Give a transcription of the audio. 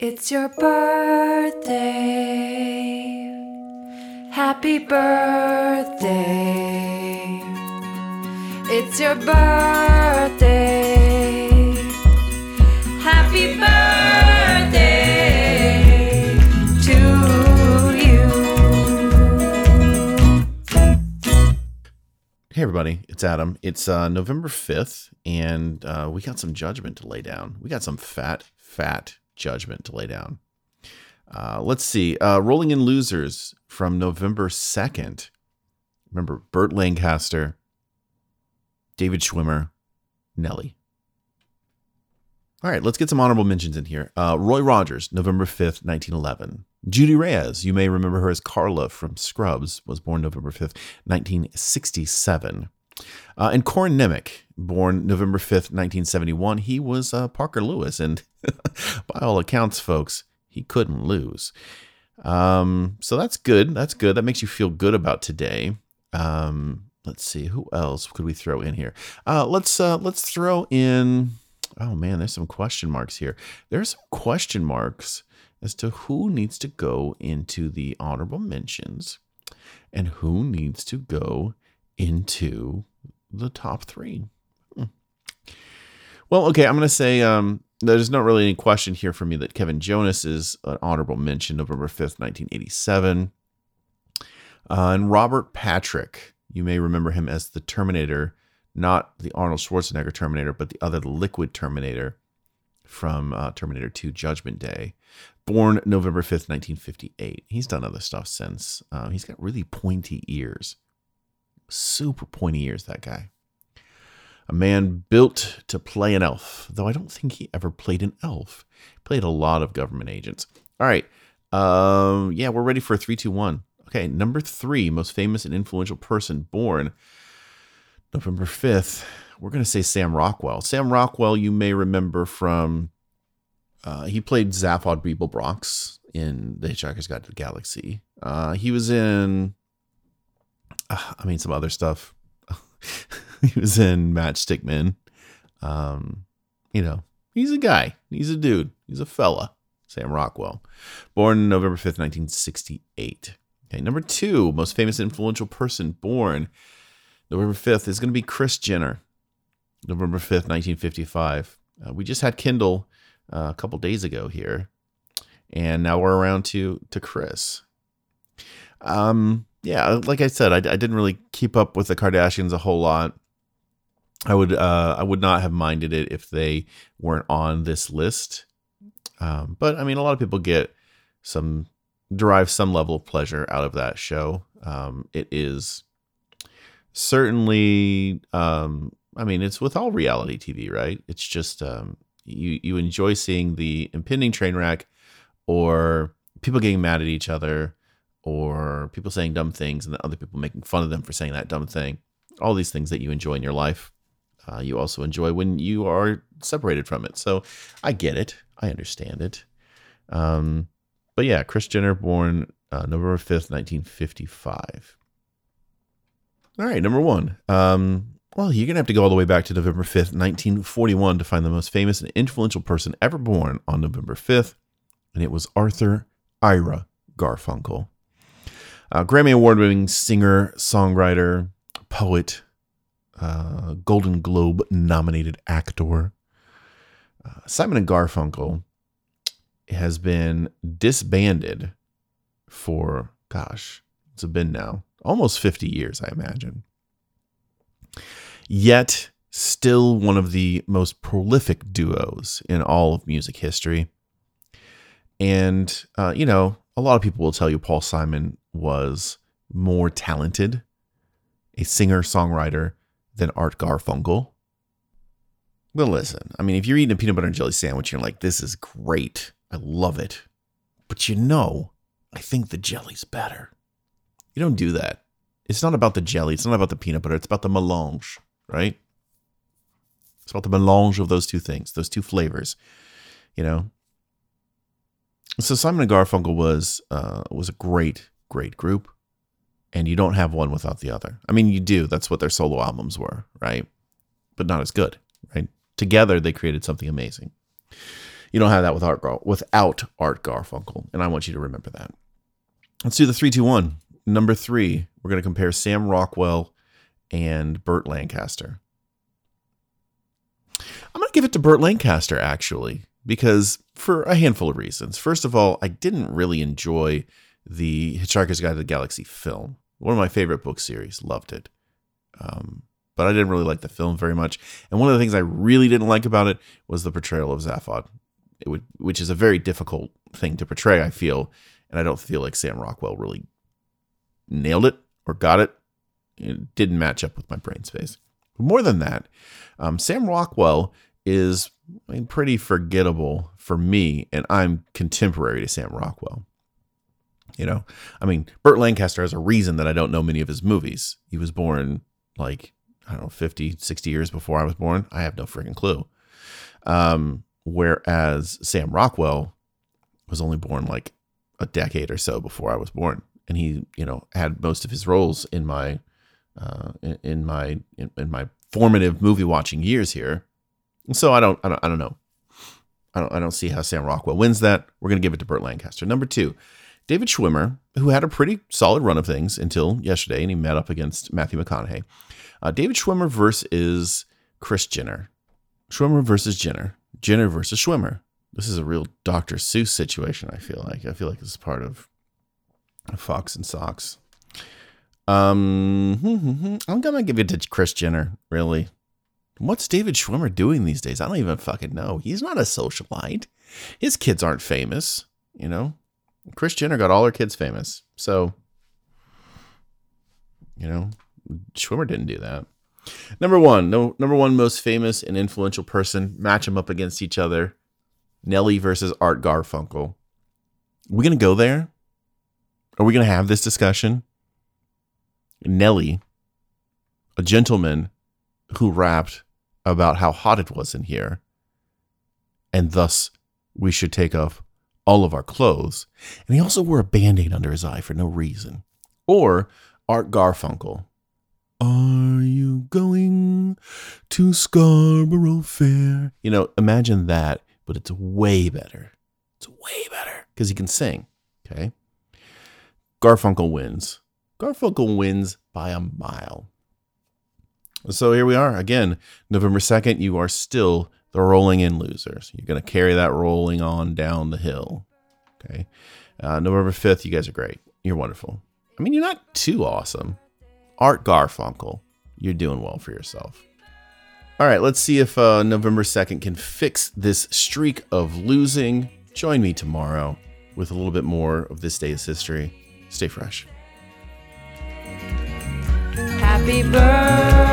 It's your birthday. Happy birthday. It's your birthday. Happy birthday to you. Hey everybody, it's Adam. It's November 5th, and we got some judgment to lay down. We got some fat judgment to lay down. Let's see. Rolling in Losers from November 2nd. Remember, Burt Lancaster, David Schwimmer, Nelly. All right, let's get some honorable mentions in here. Roy Rogers, November 5th, 1911. Judy Reyes, you may remember her as Carla from Scrubs, was born November 5th, 1967. And Corin Nemec, born November 5th, 1971. He was Parker Lewis, and by all accounts, folks, he couldn't lose. So that's good. That's good. That makes you feel good about today. Let's see, who else could we throw in here? Let's throw in. Oh man, there's some question marks here. There's some question marks as to who needs to go into the honorable mentions and who needs to go into the top three. Well, okay, I'm going to say there's not really any question here for me that Kevin Jonas is an honorable mention, November 5th, 1987. And Robert Patrick, you may remember him as the Terminator, not the Arnold Schwarzenegger Terminator, but the other Liquid Terminator from Terminator 2 Judgment Day. Born November 5th, 1958. He's done other stuff since. He's got really pointy ears. Super pointy ears, that guy. A man built to play an elf, though I don't think he ever played an elf. He played a lot of government agents. All right. Yeah, we're ready for a 3, 2, 1. Okay, number 3, most famous and influential person born November 5th. We're going to say Sam Rockwell. Sam Rockwell, you may remember from, he played Zaphod Beeblebrox in The Hitchhiker's Guide to the Galaxy. He was in, some other stuff. He was in Matchstick Men. He's a guy. He's a dude. He's a fella. Sam Rockwell. Born November 5th, 1968. Okay, number 2, most famous and influential person born November 5th is going to be Kris Jenner. November 5th, 1955. We just had Kendall a couple days ago here. And now we're around to Kris. Yeah, like I said, I didn't really keep up with the Kardashians a whole lot. I would not have minded it if they weren't on this list. But I mean, a lot of people derive some level of pleasure out of that show. It is certainly, it's with all reality TV, right? It's just you enjoy seeing the impending train wreck, or people getting mad at each other, or people saying dumb things and then other people making fun of them for saying that dumb thing. All these things that you enjoy in your life, you also enjoy when you are separated from it. So I get it. I understand it. But yeah, Kris Jenner, born November 5th, 1955. All right, number 1. Well, you're going to have to go all the way back to November 5th, 1941 to find the most famous and influential person ever born on November 5th. And it was Arthur Ira Garfunkel. Grammy Award-winning singer, songwriter, poet, Golden Globe-nominated actor. Simon & Garfunkel has been disbanded for, it's been now almost 50 years, I imagine. Yet, still one of the most prolific duos in all of music history. And, a lot of people will tell you Paul Simon was more talented, a singer-songwriter, than Art Garfunkel. Well, listen, if you're eating a peanut butter and jelly sandwich, you're like, this is great. I love it. But I think the jelly's better. You don't do that. It's not about the jelly. It's not about the peanut butter. It's about the melange, right? It's about the melange of those two things, those two flavors, So Simon & Garfunkel was a great group, and you don't have one without the other. You do. That's what their solo albums were, right? But not as good, right? Together, they created something amazing. You don't have that without Art Garfunkel, and I want you to remember that. Let's do the 3, 2, 1. Number 3, we're going to compare Sam Rockwell and Burt Lancaster. I'm going to give it to Burt Lancaster, actually, because for a handful of reasons. First of all, I didn't really enjoy the Hitchhiker's Guide to the Galaxy film. One of my favorite book series. Loved it. But I didn't really like the film very much. And one of the things I really didn't like about it was the portrayal of Zaphod, which is a very difficult thing to portray, I feel. And I don't feel like Sam Rockwell really nailed it or got it. It didn't match up with my brain space. More than that, Sam Rockwell is pretty forgettable for me, and I'm contemporary to Sam Rockwell. Burt Lancaster has a reason that I don't know many of his movies. He was born 50, 60 years before I was born. I have no freaking clue. Whereas Sam Rockwell was only born a decade or so before I was born. And he, had most of his roles in my formative movie watching years here. And so I don't know. I don't see how Sam Rockwell wins that. We're going to give it to Burt Lancaster. Number 2, David Schwimmer, who had a pretty solid run of things until yesterday, and he met up against Matthew McConaughey. David Schwimmer versus Kris Jenner. Schwimmer versus Jenner. Jenner versus Schwimmer. This is a real Dr. Seuss situation, I feel like. I feel like this is part of Fox and Socks. I'm going to give it to Kris Jenner, really. What's David Schwimmer doing these days? I don't even fucking know. He's not a socialite. His kids aren't famous, Kris Jenner got all her kids famous. So, Schwimmer didn't do that. Number 1 most famous and influential person. Match them up against each other. Nelly versus Art Garfunkel. Are we going to go there? Are we going to have this discussion? Nelly, a gentleman who rapped about how hot it was in here, and thus we should take off all of our clothes. And he also wore a Band-Aid under his eye for no reason. Or Art Garfunkel. Are you going to Scarborough Fair? Imagine that, but it's way better. It's way better because he can sing. Okay. Garfunkel wins. Garfunkel wins by a mile. So here we are again, November 2nd. You are still the rolling in losers. You're going to carry that rolling on down the hill. Okay. November 5th, you guys are great. You're wonderful. You're not too awesome. Art Garfunkel, you're doing well for yourself. All right, let's see if November 2nd can fix this streak of losing. Join me tomorrow with a little bit more of this day's history. Stay fresh. Happy birthday